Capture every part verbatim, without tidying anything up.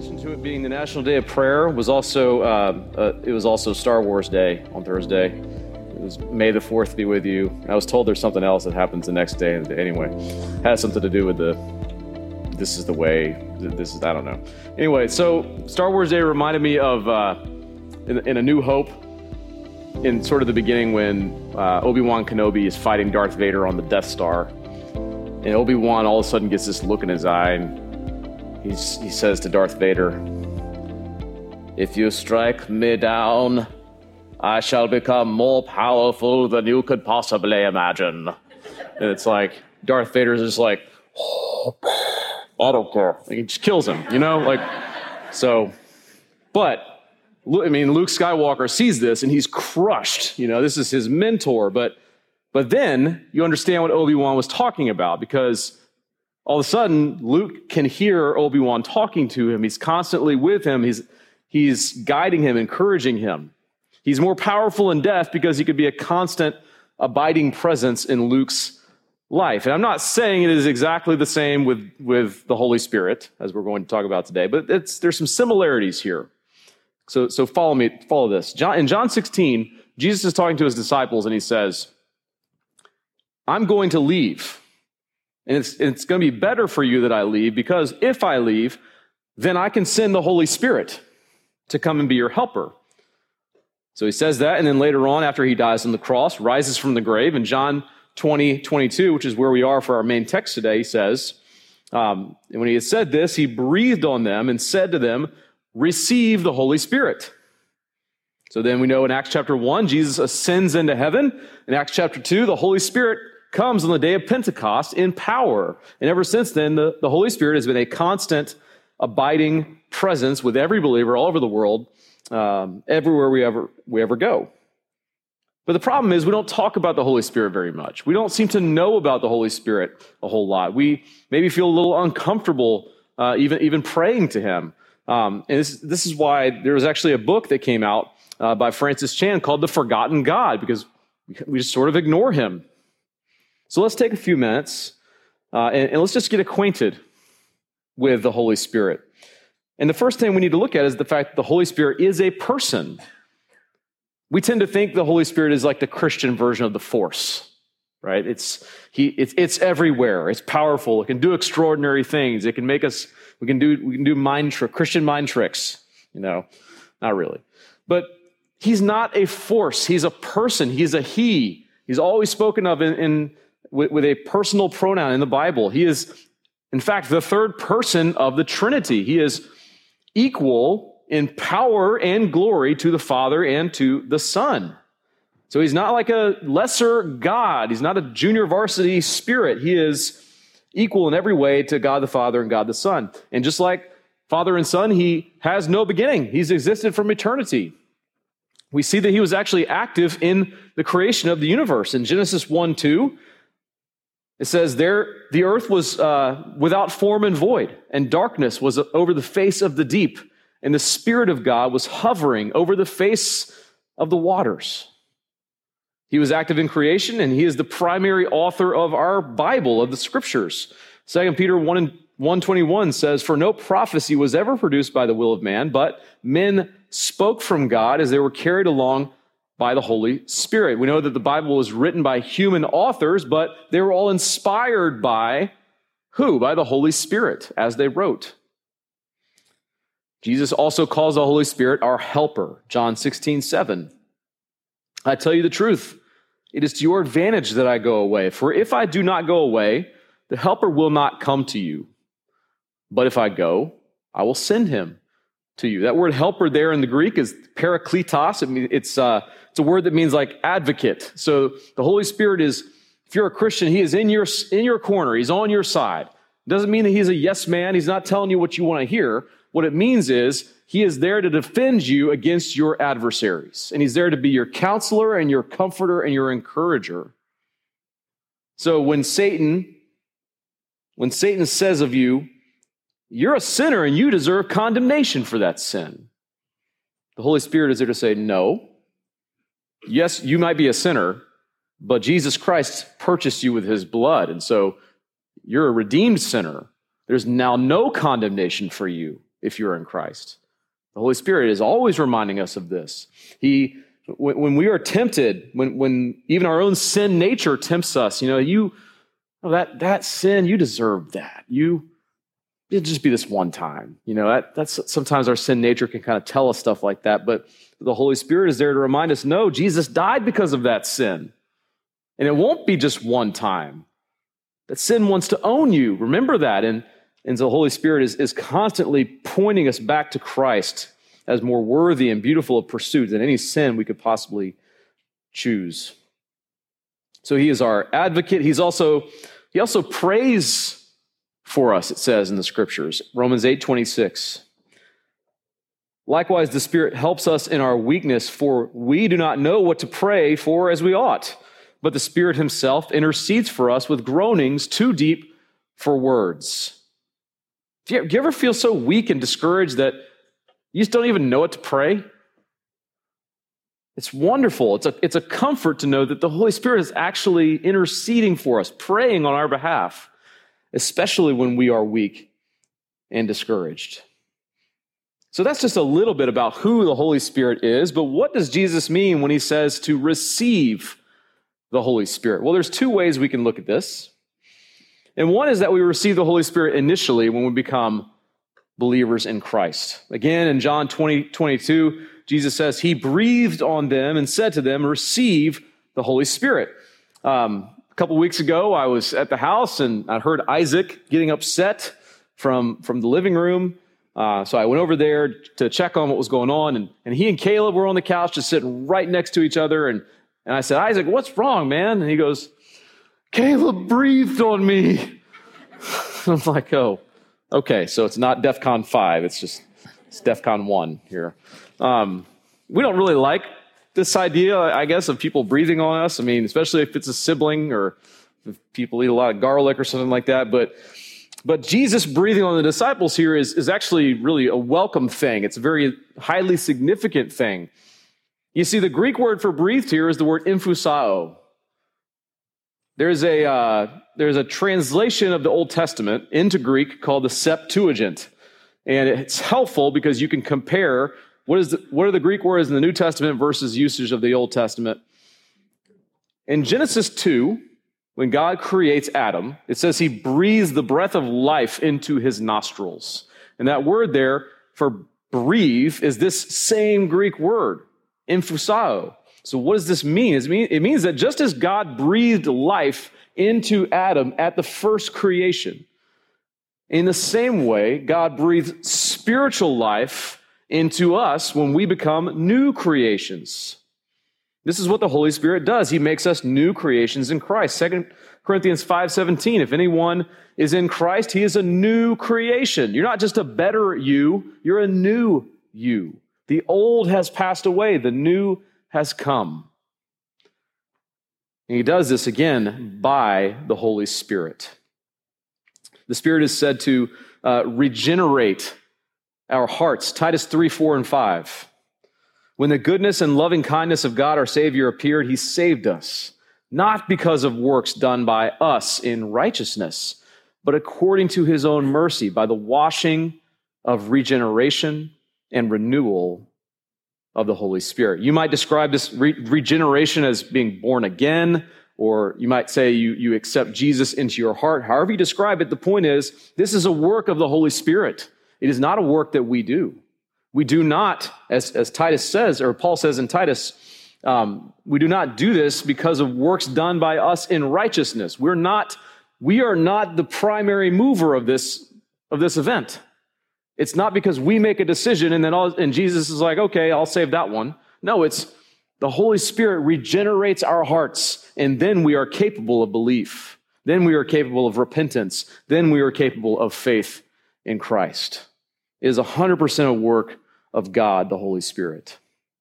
addition to it being the National Day of Prayer, was also uh, uh, it was also Star Wars Day on Thursday. It was May the fourth be with you. I was told there's something else that happens the next day. Anyway, it has something to do with the this is the way. This is I don't know. Anyway, so Star Wars Day reminded me of uh, in, in A New Hope, in sort of the beginning when uh, Obi-Wan Kenobi is fighting Darth Vader on the Death Star, and Obi-Wan all of a sudden gets this look in his eye, and He's, he says to Darth Vader, "If you strike me down, I shall become more powerful than you could possibly imagine." And it's like, Darth Vader's just like, "Oh, I don't care." Like, he just kills him, you know? Like, so, but, I mean, Luke Skywalker sees this and he's crushed. You know, this is his mentor. But, but then you understand what Obi-Wan was talking about, because all of a sudden, Luke can hear Obi-Wan talking to him. He's constantly with him. He's, he's guiding him, encouraging him. He's more powerful in death because he could be a constant, abiding presence in Luke's life. And I'm not saying it is exactly the same with, with the Holy Spirit, as we're going to talk about today, but it's, there's some similarities here. So, so follow me, follow this. John, in John sixteen, Jesus is talking to his disciples, and he says, "I'm going to leave. And it's, it's going to be better for you that I leave, because if I leave, then I can send the Holy Spirit to come and be your helper." So he says that, and then later on, after he dies on the cross, rises from the grave. In John twenty, twenty-two, which is where we are for our main text today, he says, um, and when he had said this, he breathed on them and said to them, "Receive the Holy Spirit." So then we know in Acts chapter one, Jesus ascends into heaven. In Acts chapter two, the Holy Spirit comes on the day of Pentecost in power. And ever since then, the, the Holy Spirit has been a constant, abiding presence with every believer all over the world, um, everywhere we ever, we ever go. But the problem is we don't talk about the Holy Spirit very much. We don't seem to know about the Holy Spirit a whole lot. We maybe feel a little uncomfortable uh, even, even praying to him. Um, and this, this is why there was actually a book that came out uh, by Francis Chan called The Forgotten God, because we just sort of ignore him. So let's take a few minutes uh, and, and let's just get acquainted with the Holy Spirit. And the first thing we need to look at is the fact that the Holy Spirit is a person. We tend to think the Holy Spirit is like the Christian version of the Force, right? It's he. It's, it's everywhere. It's powerful. It can do extraordinary things. It can make us. We can do. We can do mind trick, Christian mind tricks. You know, not really. But he's not a force. He's a person. He's a he. He's always spoken of in. in With, with a personal pronoun in the Bible. He is, in fact, the third person of the Trinity. He is equal in power and glory to the Father and to the Son. So he's not like a lesser God. He's not a junior varsity spirit. He is equal in every way to God the Father and God the Son. And just like Father and Son, he has no beginning. He's existed from eternity. We see that he was actually active in the creation of the universe. In Genesis one two, it says there, the earth was uh, without form and void, and darkness was over the face of the deep, and the Spirit of God was hovering over the face of the waters. He was active in creation, and he is the primary author of our Bible, of the Scriptures. Second Peter one twenty-one says, "For no prophecy was ever produced by the will of man, but men spoke from God as they were carried along by the Holy Spirit." We know that the Bible was written by human authors, but they were all inspired by who? By the Holy Spirit as they wrote. Jesus also calls the Holy Spirit our helper. John sixteen seven. "I tell you the truth, it is to your advantage that I go away. For if I do not go away, the helper will not come to you. But if I go, I will send him to you." That word helper there in the Greek is parakletos. It means, it's, uh, it's a word that means like advocate. So the Holy Spirit is, if you're a Christian, he is in your, in your corner. He's on your side. It doesn't mean that he's a yes man. He's not telling you what you want to hear. What it means is he is there to defend you against your adversaries. And he's there to be your counselor and your comforter and your encourager. So when Satan, when Satan says of you, "You're a sinner and you deserve condemnation for that sin," the Holy Spirit is there to say, "No. Yes, you might be a sinner, but Jesus Christ purchased you with his blood. And so you're a redeemed sinner. There's now no condemnation for you if you're in Christ. The Holy Spirit is always reminding us of this. He, when, when we are tempted, when, when even our own sin nature tempts us, you know, you, oh, that, that sin, you deserve that. You, it'll just be this one time. You know, that, that's sometimes our sin nature can kind of tell us stuff like that, but the Holy Spirit is there to remind us, no, Jesus died because of that sin. And it won't be just one time. That sin wants to own you. Remember that. And, and so the Holy Spirit is, is constantly pointing us back to Christ as more worthy and beautiful of pursuit than any sin we could possibly choose. So he is our advocate. He's also, he also prays for us, it says in the scriptures. Romans eight twenty-six. Likewise, the Spirit helps us in our weakness, for we do not know what to pray for as we ought. But the Spirit himself intercedes for us with groanings too deep for words. Do you, do you ever feel so weak and discouraged that you just don't even know what to pray? It's wonderful. It's a, it's a comfort to know that the Holy Spirit is actually interceding for us, praying on our behalf, especially when we are weak and discouraged. So that's just a little bit about who the Holy Spirit is, but what does Jesus mean when he says to receive the Holy Spirit? Well, there's two ways we can look at this. And one is that we receive the Holy Spirit initially when we become believers in Christ. Again, in John twenty, twenty-two, Jesus says, he breathed on them and said to them, receive the Holy Spirit. Um, a couple weeks ago, I was at the house and I heard Isaac getting upset from, from the living room. Uh, so I went over there to check on what was going on, and, and he and Caleb were on the couch just sitting right next to each other, and, and I said, Isaac, what's wrong, man? And he goes, Caleb breathed on me. I'm like, oh, okay, so it's not DEFCON five, it's just it's DEFCON one here. Um, we don't really like this idea, I guess, of people breathing on us. I mean, especially if it's a sibling or if people eat a lot of garlic or something like that, but But Jesus breathing on the disciples here is, is actually really a welcome thing. It's a very highly significant thing. You see, the Greek word for breathed here is the word emphusao. There's a, uh, there's a translation of the Old Testament into Greek called the Septuagint. And it's helpful because you can compare what is the, what are the Greek words in the New Testament versus usage of the Old Testament. In Genesis two, when God creates Adam, it says he breathes the breath of life into his nostrils. And that word there for breathe is this same Greek word, emphusao. So what does this mean? It means that just as God breathed life into Adam at the first creation, in the same way, God breathes spiritual life into us when we become new creations. This is what the Holy Spirit does. He makes us new creations in Christ. Second Corinthians five seventeen, if anyone is in Christ, he is a new creation. You're not just a better you, you're a new you. The old has passed away, the new has come. And he does this again by the Holy Spirit. The Spirit is said to uh, regenerate our hearts. Titus three, four, and five. When the goodness and loving kindness of God our Savior appeared, he saved us, not because of works done by us in righteousness, but according to his own mercy, by the washing of regeneration and renewal of the Holy Spirit. You might describe this re- regeneration as being born again, or you might say you, you accept Jesus into your heart. However you describe it, the point is, this is a work of the Holy Spirit. It is not a work that we do. We do not, as, as Titus says, or Paul says in Titus, um, we do not do this because of works done by us in righteousness. We're not, we are not the primary mover of this, of this event. It's not because we make a decision and then all, and Jesus is like, okay, I'll save that one. No, it's the Holy Spirit regenerates our hearts, and then we are capable of belief. Then we are capable of repentance. Then we are capable of faith in Christ. It is one hundred percent a work of God, the Holy Spirit.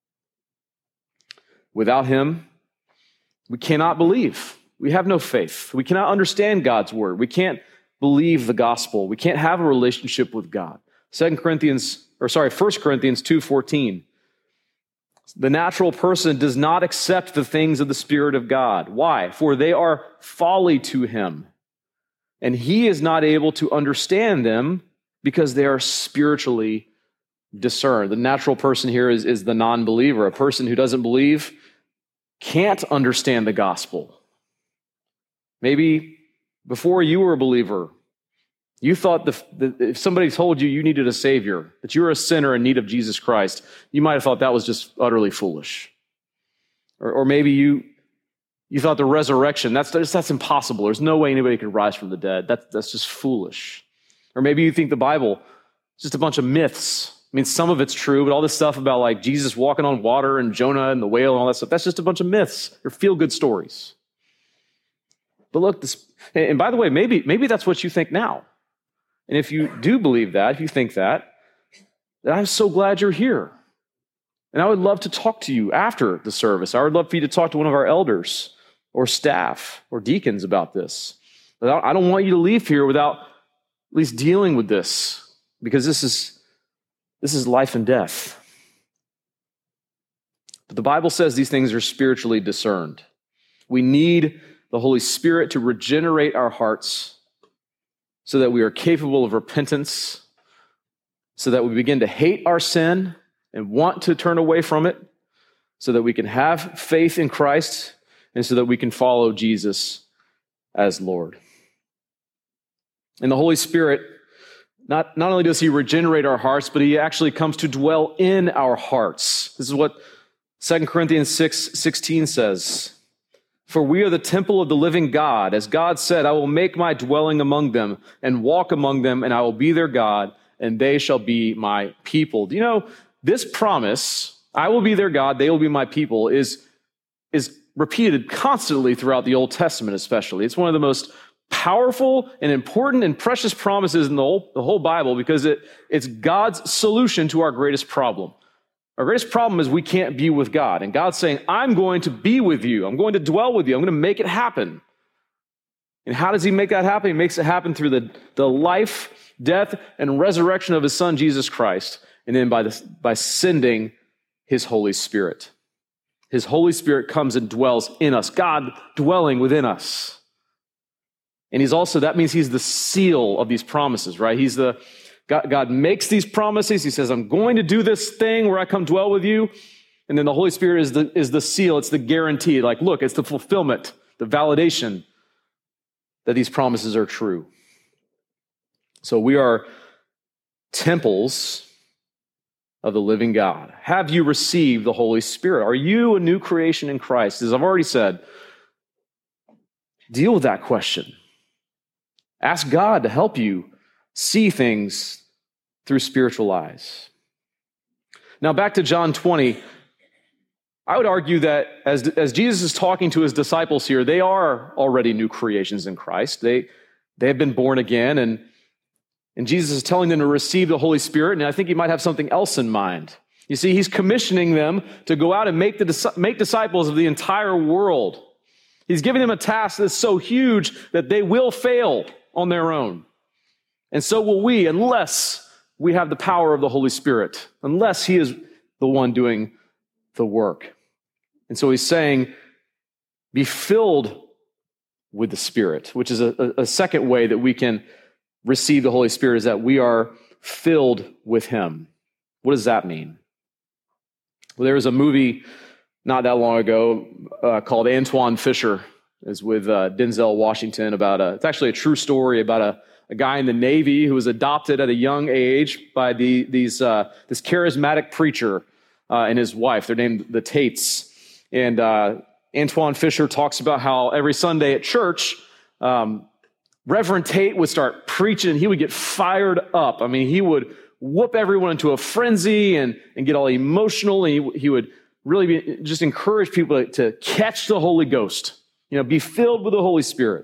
Without him, we cannot believe. We have no faith. We cannot understand God's word. We can't believe the gospel. We can't have a relationship with God. Second Corinthians, or sorry, First Corinthians two fourteen. The natural person does not accept the things of the Spirit of God. Why? For they are folly to him, and he is not able to understand them because they are spiritually discerned. The natural person here is, is the non-believer. A person who doesn't believe can't understand the gospel. Maybe before you were a believer, you thought the, the, if somebody told you you needed a Savior, that you were a sinner in need of Jesus Christ, you might have thought that was just utterly foolish. Or, or maybe you you thought the resurrection, that's, that's impossible. There's no way anybody could rise from the dead. That, that's just foolish. Or maybe you think the Bible is just a bunch of myths. I mean, some of it's true, but all this stuff about like Jesus walking on water and Jonah and the whale and all that stuff, that's just a bunch of myths. They're feel-good stories. But look, this, and by the way, maybe, maybe that's what you think now. And if you do believe that, if you think that, then I'm so glad you're here. And I would love to talk to you after the service. I would love for you to talk to one of our elders or staff or deacons about this. But I don't want you to leave here without at least dealing with this, because this is, this is life and death. But the Bible says these things are spiritually discerned. We need the Holy Spirit to regenerate our hearts so that we are capable of repentance, so that we begin to hate our sin and want to turn away from it, so that we can have faith in Christ, and so that we can follow Jesus as Lord. And the Holy Spirit, not, not only does he regenerate our hearts, but he actually comes to dwell in our hearts. This is what Second Corinthians six sixteen says. For we are the temple of the living God. As God said, I will make my dwelling among them and walk among them, and I will be their God, and they shall be my people. Do you know, this promise, I will be their God, they will be my people, is, is repeated constantly throughout the Old Testament especially. It's one of the most powerful and important and precious promises in the whole, the whole Bible, because it, it's God's solution to our greatest problem. Our greatest problem is we can't be with God. And God's saying, I'm going to be with you. I'm going to dwell with you. I'm going to make it happen. And how does he make that happen? He makes it happen through the, the life, death, and resurrection of his son, Jesus Christ. And then by, the, by sending his Holy Spirit. His Holy Spirit comes and dwells in us. God dwelling within us. And he's also, that means he's the seal of these promises, right? He's the, God, God makes these promises. He says, I'm going to do this thing where I come dwell with you. And then the Holy Spirit is the, is the seal. It's the guarantee. Like, look, it's the fulfillment, the validation that these promises are true. So we are temples of the living God. Have you received the Holy Spirit? Are you a new creation in Christ? As I've already said, deal with that question. Ask God to help you see things through spiritual eyes. Now back to John twenty, I would argue that as, as Jesus is talking to his disciples here, they are already new creations in Christ. They, they have been born again, and, and Jesus is telling them to receive the Holy Spirit, and I think he might have something else in mind. You see, he's commissioning them to go out and make, the, make disciples of the entire world. He's giving them a task that's so huge that they will fail on their own. And so will we, unless we have the power of the Holy Spirit, unless he is the one doing the work. And so he's saying, be filled with the Spirit, which is a, a second way that we can receive the Holy Spirit, is that we are filled with him. What does that mean? Well, there was a movie not that long ago uh, called Antwone Fisher. It's with uh, Denzel Washington about a, it's actually a true story about a, a guy in the Navy who was adopted at a young age by the, these, uh, this charismatic preacher uh, and his wife. They're named the Tates. And uh, Antwone Fisher talks about how every Sunday at church, um, Reverend Tate would start preaching and he would get fired up. I mean, he would whoop everyone into a frenzy and, and get all emotional. And he, he would really be, just encourage people to, to catch the Holy Ghost. You know, be filled with the Holy Spirit.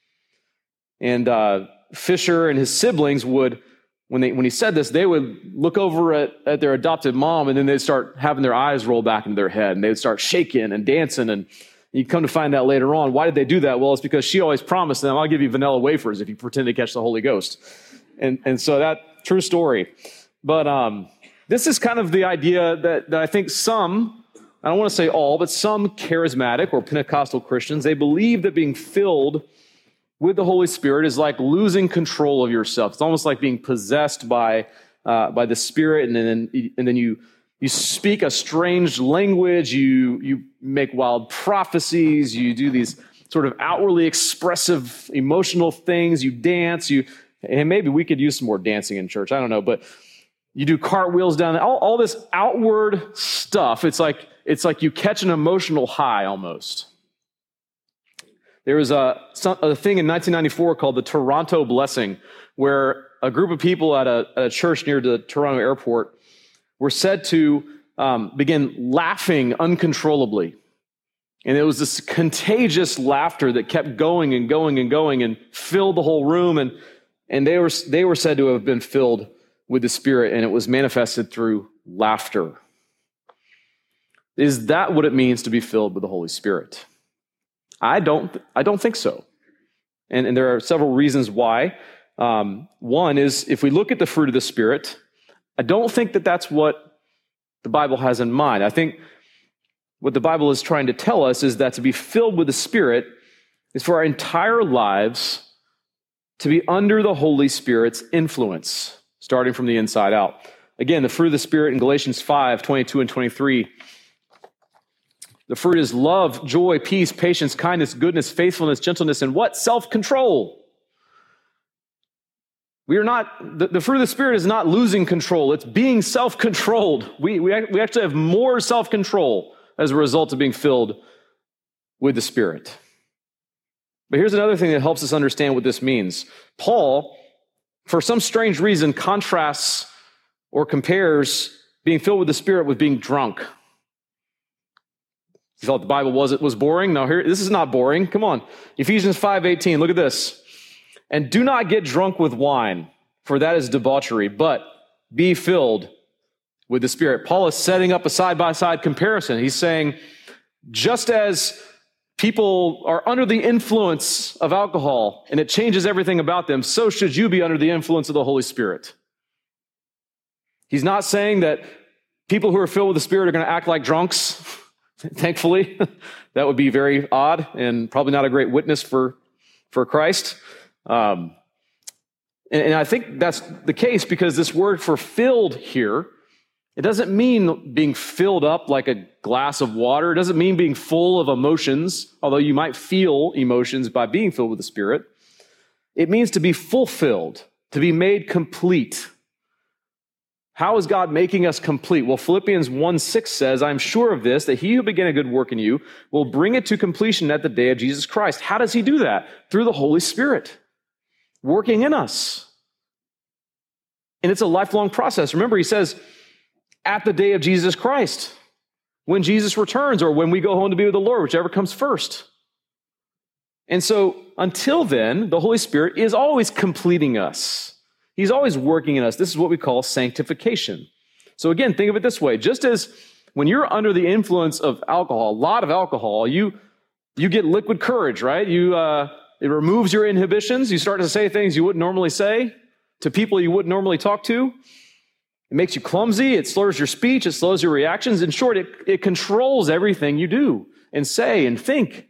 And uh, Fisher and his siblings would, when they when he said this, they would look over at, at their adopted mom, and then they'd start having their eyes roll back into their head, and they'd start shaking and dancing. And you come to find out later on, why did they do that? Well, it's because she always promised them, I'll give you vanilla wafers if you pretend to catch the Holy Ghost. And and so that, true story. But um, this is kind of the idea that, that I think some, I don't want to say all, but some charismatic or Pentecostal Christians, they believe that being filled with the Holy Spirit is like losing control of yourself. It's almost like being possessed by uh, by the Spirit, and then and then you you speak a strange language. You you make wild prophecies. You do these sort of outwardly expressive, emotional things. You dance. You and maybe we could use some more dancing in church. I don't know, but you do cartwheels down all, all this outward stuff. It's like it's like you catch an emotional high almost. There was a, a thing in nineteen ninety-four called the Toronto Blessing, where a group of people at a, at a church near the Toronto airport were said to um, begin laughing uncontrollably. And it was this contagious laughter that kept going and going and going and filled the whole room. And, and they were, they were said to have been filled with the Spirit, and it was manifested through laughter. Is that what it means to be filled with the Holy Spirit? I don't, I don't think so. And, and there are several reasons why. Um, one is, if we look at the fruit of the Spirit, I don't think that that's what the Bible has in mind. I think what the Bible is trying to tell us is that to be filled with the Spirit is for our entire lives to be under the Holy Spirit's influence, starting from the inside out. Again, the fruit of the Spirit in Galatians five, twenty-two and twenty-three. The fruit is love, joy, peace, patience, kindness, goodness, faithfulness, gentleness, and what? Self-control. We are not, the, the fruit of the Spirit is not losing control. It's being self-controlled. We, we, we actually have more self-control as a result of being filled with the Spirit. But here's another thing that helps us understand what this means. Paul, for some strange reason, contrasts or compares being filled with the Spirit with being drunk. You thought the Bible was, it was boring? No, here, this is not boring. Come on. Ephesians five eighteen, look at this. And do not get drunk with wine, for that is debauchery, but be filled with the Spirit. Paul is setting up a side-by-side comparison. He's saying, just as people are under the influence of alcohol and it changes everything about them, so should you be under the influence of the Holy Spirit. He's not saying that people who are filled with the Spirit are going to act like drunks. Thankfully, that would be very odd and probably not a great witness for, for Christ. Um, and, and I think that's the case because this word for filled here, it doesn't mean being filled up like a glass of water. It doesn't mean being full of emotions, although you might feel emotions by being filled with the Spirit. It means to be fulfilled, to be made complete. How is God making us complete? Well, Philippians one six says, I'm sure of this, that he who began a good work in you will bring it to completion at the day of Jesus Christ. How does he do that? Through the Holy Spirit working in us. And it's a lifelong process. Remember, he says, at the day of Jesus Christ, when Jesus returns or when we go home to be with the Lord, whichever comes first. And so until then, the Holy Spirit is always completing us. He's always working in us. This is what we call sanctification. So again, think of it this way. Just as when you're under the influence of alcohol, a lot of alcohol, you you get liquid courage, right? You uh, it removes your inhibitions. You start to say things you wouldn't normally say to people you wouldn't normally talk to. It makes you clumsy. It slurs your speech. It slows your reactions. In short, it, it controls everything you do and say and think.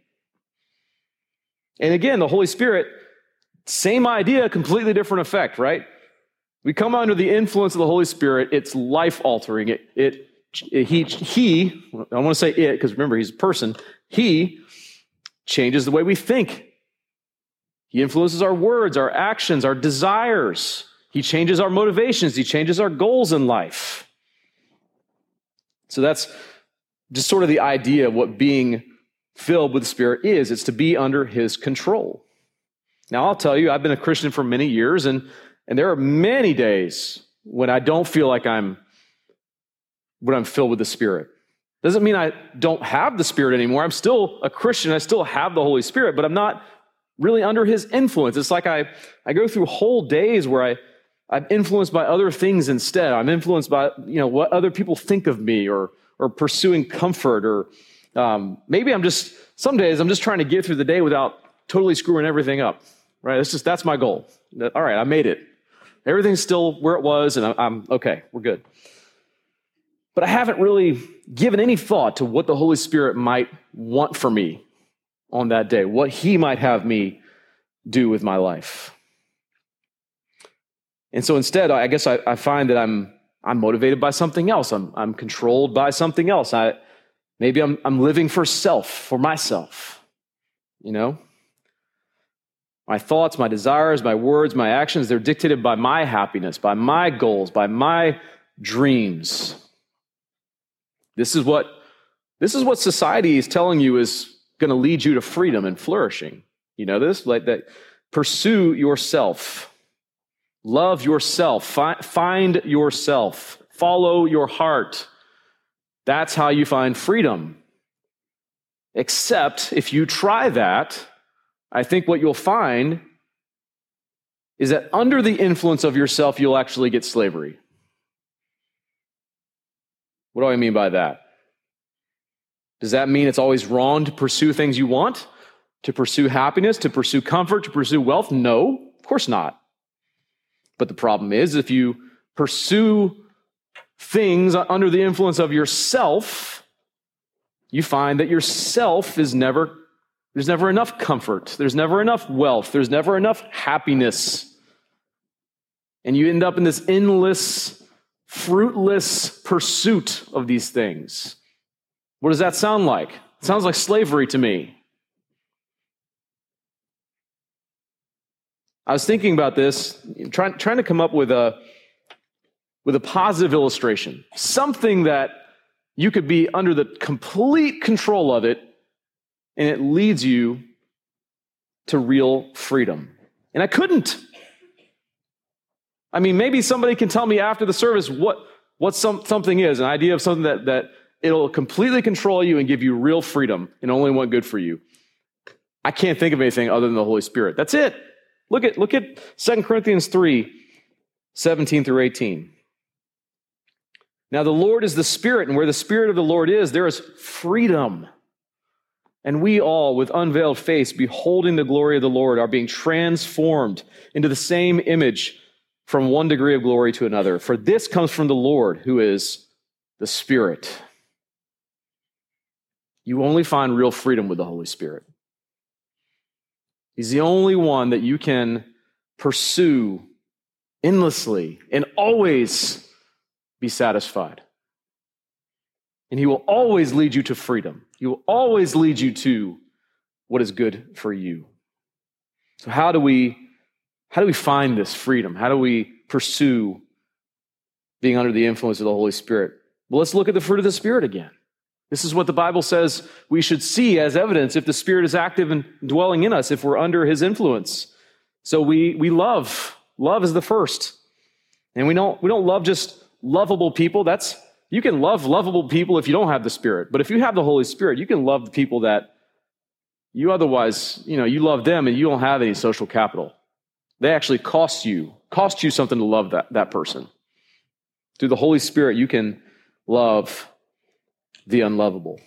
And again, the Holy Spirit, same idea, completely different effect, right? We come under the influence of the Holy Spirit. It's life-altering. It, it, it, he, he, I want to say it because remember, he's a person. He changes the way we think. He influences our words, our actions, our desires. He changes our motivations. He changes our goals in life. So that's just sort of the idea of what being filled with the Spirit is. It's to be under his control. Now, I'll tell you, I've been a Christian for many years, and, and there are many days when I don't feel like I'm, when I'm filled with the Spirit. Doesn't mean I don't have the Spirit anymore. I'm still a Christian. I still have the Holy Spirit, but I'm not really under his influence. It's like I, I go through whole days where I, I'm influenced by other things instead. I'm influenced by, you know, what other people think of me or, or pursuing comfort or um, maybe I'm just, some days I'm just trying to get through the day without totally screwing everything up. Right? That's just, that's my goal. All right, I made it. Everything's still where it was, and I'm, I'm okay, we're good. But I haven't really given any thought to what the Holy Spirit might want for me on that day, what he might have me do with my life? And so instead, I guess I, I find that I'm I'm motivated by something else. I'm I'm controlled by something else. I maybe I'm I'm living for self, for myself. You know? My thoughts, my desires, my words, my actions, they're dictated by my happiness, by my goals, by my dreams. This is what this is what society is telling you is going to lead you to freedom and flourishing. You know this? Like that, pursue yourself. Love yourself. Fi- find yourself. Follow your heart. That's how you find freedom. Except if you try that, I think what you'll find is that under the influence of yourself, you'll actually get slavery. What do I mean by that? Does that mean it's always wrong to pursue things you want? To pursue happiness, to pursue comfort, to pursue wealth? No, of course not. But the problem is, if you pursue things under the influence of yourself, you find that yourself is never, there's never enough comfort. There's never enough wealth. There's never enough happiness. And you end up in this endless, fruitless pursuit of these things. What does that sound like? It sounds like slavery to me. I was thinking about this, trying, trying to come up with a, with a positive illustration, something that you could be under the complete control of it, and it leads you to real freedom. And I couldn't. I mean, maybe somebody can tell me after the service what, what some, something is, an idea of something that, that it'll completely control you and give you real freedom and only want good for you. I can't think of anything other than the Holy Spirit. That's it. Look at, look at Second Corinthians three, seventeen through eighteen. Now the Lord is the Spirit, and where the Spirit of the Lord is, there is freedom. And we all, with unveiled face, beholding the glory of the Lord, are being transformed into the same image from one degree of glory to another. For this comes from the Lord, who is the Spirit. You only find real freedom with the Holy Spirit. He's the only one that you can pursue endlessly and always be satisfied. And he will always lead you to freedom. He will always lead you to what is good for you. So how do we, how do we find this freedom? How do we pursue being under the influence of the Holy Spirit? Well, let's look at the fruit of the Spirit again. This is what the Bible says we should see as evidence if the Spirit is active and dwelling in us, if we're under his influence. So we we love. Love is the first. And we don't we don't love just lovable people. That's you can love lovable people if you don't have the Spirit. But if you have the Holy Spirit, you can love the people that you otherwise, you know, you love them and you don't have any social capital. They actually cost you, cost you something to love that, that person. Through the Holy Spirit, you can love the unlovable.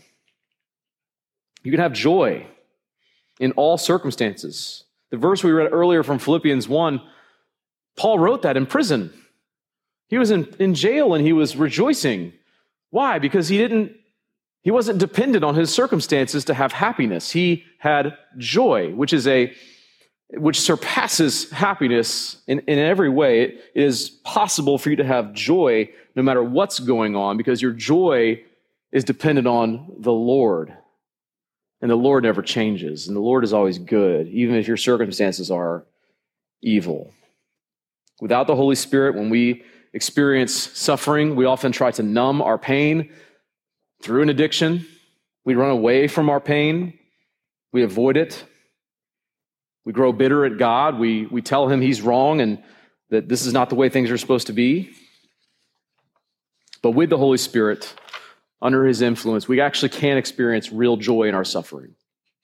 You can have joy in all circumstances. The verse we read earlier from Philippians one, Paul wrote that in prison. He was in, in jail and he was rejoicing. Why? Because he didn't, he wasn't dependent on his circumstances to have happiness. He had joy, which is a, which surpasses happiness in, in every way. It is possible for you to have joy no matter what's going on because your joy is dependent on the Lord. And the Lord never changes. And the Lord is always good, even if your circumstances are evil. Without the Holy Spirit, when we experience suffering, we often try to numb our pain through an addiction. We run away from our pain. We avoid it. We grow bitter at God. We, we tell him he's wrong and that this is not the way things are supposed to be. But with the Holy Spirit, under his influence, we actually can experience real joy in our suffering.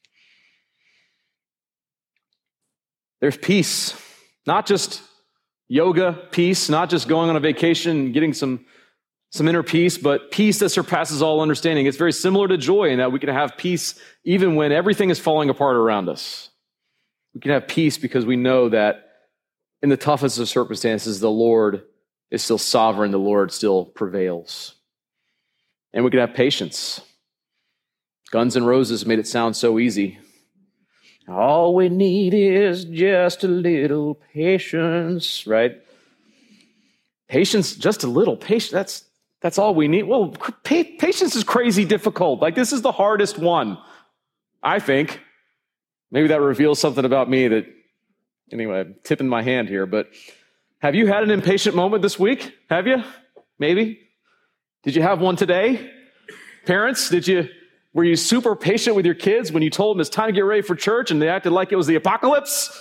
There's peace, not just yoga peace, not just going on a vacation and getting some, some inner peace, but peace that surpasses all understanding. It's very similar to joy in that we can have peace even when everything is falling apart around us. We can have peace because we know that in the toughest of circumstances, the Lord is still sovereign, the Lord still prevails. And we can have patience. Guns N' Roses made it sound so easy. All we need is just a little patience, right? Patience, just a little patience. That's that's all we need. Well, pa- patience is crazy difficult. Like, this is the hardest one, I think. Maybe that reveals something about me that, anyway, I'm tipping my hand here. But have you had an impatient moment this week? Have you? Maybe. Did you have one today? Parents, did you? Were you super patient with your kids when you told them it's time to get ready for church and they acted like it was the apocalypse?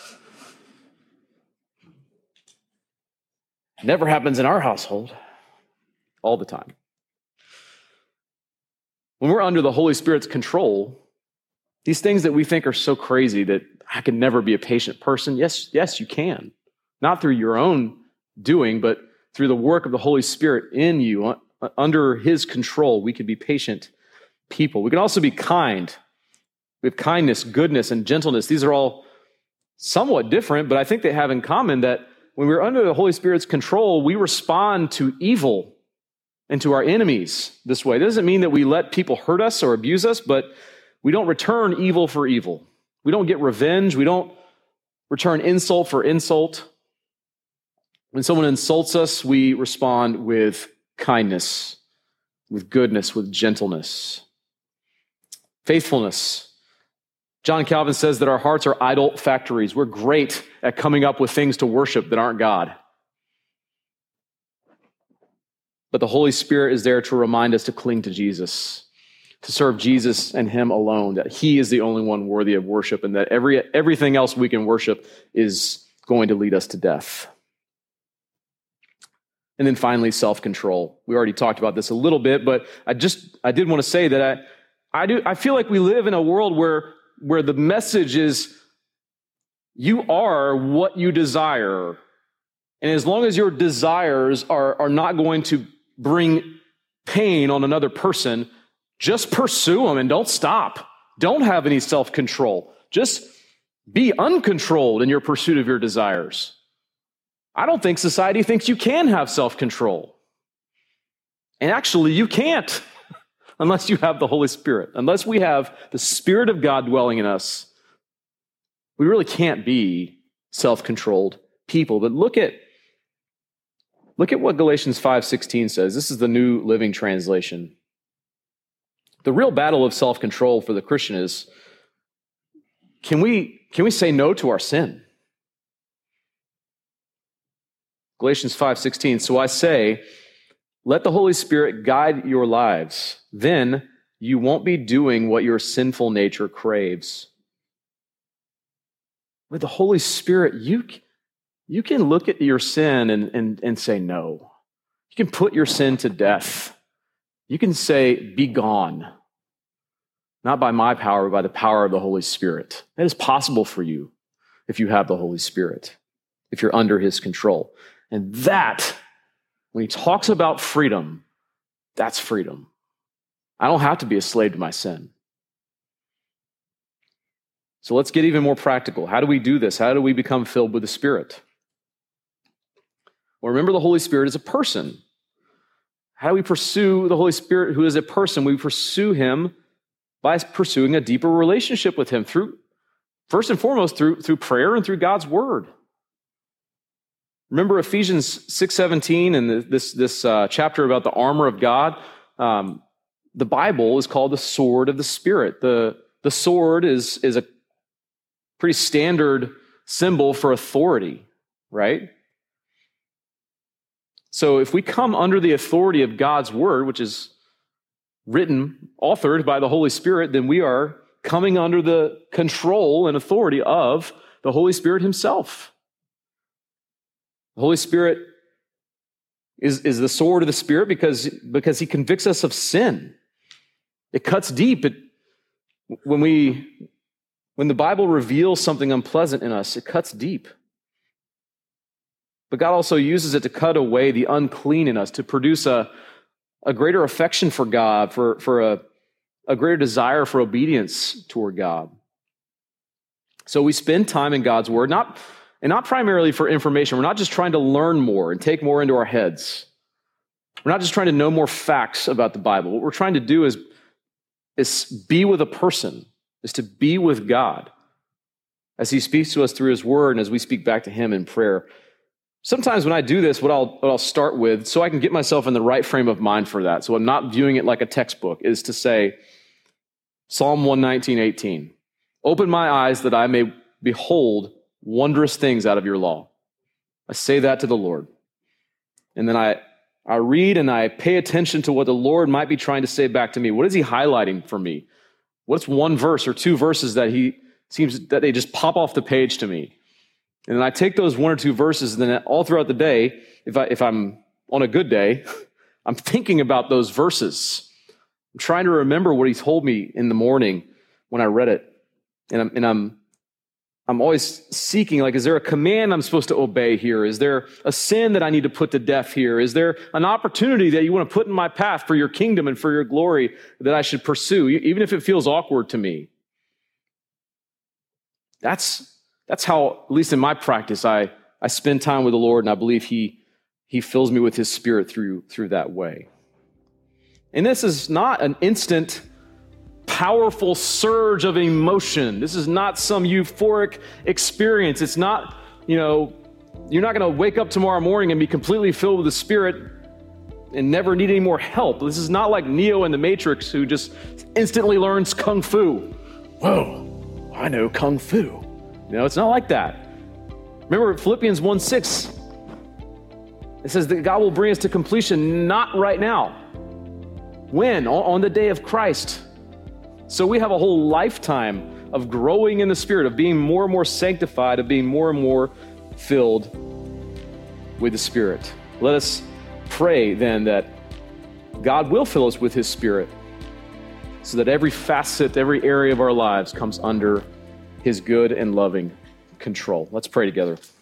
Never happens in our household. All the time. When we're under the Holy Spirit's control, these things that we think are so crazy that I can never be a patient person, yes, yes, you can. Not through your own doing, but through the work of the Holy Spirit in you, under his control, we can be patient people. We can also be kind. We have kindness, goodness, and gentleness. These are all somewhat different, but I think they have in common that when we're under the Holy Spirit's control, we respond to evil and to our enemies this way. It doesn't mean that we let people hurt us or abuse us, but we don't return evil for evil. We don't get revenge. We don't return insult for insult. When someone insults us, we respond with kindness, with goodness, with gentleness. Faithfulness. John Calvin says that our hearts are idol factories. We're great at coming up with things to worship that aren't God. But the Holy Spirit is there to remind us to cling to Jesus, to serve Jesus and him alone, that he is the only one worthy of worship, and that every everything else we can worship is going to lead us to death. And then finally, self-control. We already talked about this a little bit, but I just I did want to say that I I do I feel like we live in a world where where the message is you are what you desire. And as long as your desires are, are not going to bring pain on another person, just pursue them and don't stop. Don't have any self-control. Just be uncontrolled in your pursuit of your desires. I don't think society thinks you can have self-control. And actually, you can't unless you have the Holy Spirit. Unless we have the Spirit of God dwelling in us, we really can't be self-controlled people. But look at Look at what Galatians five sixteen says. This is the New Living Translation. The real battle of self-control for the Christian is, can we, can we say no to our sin? Galatians five sixteen, so I say, let the Holy Spirit guide your lives. Then you won't be doing what your sinful nature craves. With the Holy Spirit, you You can look at your sin and, and, and say no. You can put your sin to death. You can say, be gone. Not by my power, but by the power of the Holy Spirit. That is possible for you if you have the Holy Spirit, if you're under his control. And that, when he talks about freedom, that's freedom. I don't have to be a slave to my sin. So let's get even more practical. How do we do this? How do we become filled with the Spirit? Well, remember, the Holy Spirit is a person. How do we pursue the Holy Spirit, who is a person? We pursue him by pursuing a deeper relationship with him through, first and foremost, through, through prayer and through God's word. Remember Ephesians six seventeen and this, this uh, chapter about the armor of God? Um, the Bible is called the sword of the Spirit. The, the sword is, is a pretty standard symbol for authority, right? So if we come under the authority of God's word, which is written, authored by the Holy Spirit, then we are coming under the control and authority of the Holy Spirit himself. The Holy Spirit is, is the sword of the Spirit because, because he convicts us of sin. It cuts deep. It, when we, when the Bible reveals something unpleasant in us, it cuts deep. But God also uses it to cut away the unclean in us, to produce a, a greater affection for God, for, for a, a greater desire for obedience toward God. So we spend time in God's word, not, and not primarily for information. We're not just trying to learn more and take more into our heads. We're not just trying to know more facts about the Bible. What we're trying to do is, is be with a person, is to be with God. as he speaks to us through his word and as we speak back to him in prayer. Sometimes when I do this, what I'll, what I'll start with, so I can get myself in the right frame of mind for that, so I'm not viewing it like a textbook, is to say, Psalm one nineteen, eighteen, open my eyes that I may behold wondrous things out of your law. I say that to the Lord. And then I, I read and I pay attention to what the Lord might be trying to say back to me. What is he highlighting for me? What's one verse or two verses that he seems that they just pop off the page to me? And then I take those one or two verses, and then all throughout the day, if, I, if I'm on a good day, I'm thinking about those verses. I'm trying to remember what he told me in the morning when I read it. And I'm, and I'm, I'm always seeking, like, is there a command I'm supposed to obey here? Is there a sin that I need to put to death here? Is there an opportunity that you want to put in my path for your kingdom and for your glory that I should pursue, even if it feels awkward to me? That's That's how, at least in my practice, I, I spend time with the Lord, and I believe he, he fills me with his Spirit through, through that way. And this is not an instant, powerful surge of emotion. This is not some euphoric experience. It's not, you know, you're not going to wake up tomorrow morning and be completely filled with the Spirit and never need any more help. This is not like Neo in the Matrix, who just instantly learns Kung Fu. Whoa, I know Kung Fu. You know, it's not like that. Remember Philippians one six. It says that God will bring us to completion, not right now. When? On the day of Christ. So we have a whole lifetime of growing in the Spirit, of being more and more sanctified, of being more and more filled with the Spirit. Let us pray then that God will fill us with his Spirit so that every facet, every area of our lives comes under his good and loving control. Let's pray together.